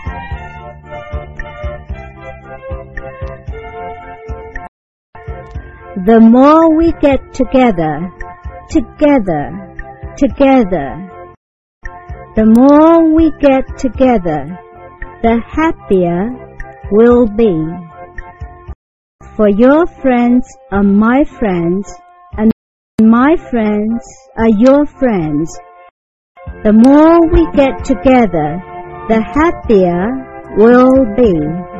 The more we get together, the more we get together, the happier we'll be. For your friends are my friends, and my friends are your friends. The more we get together, the happier we'll be.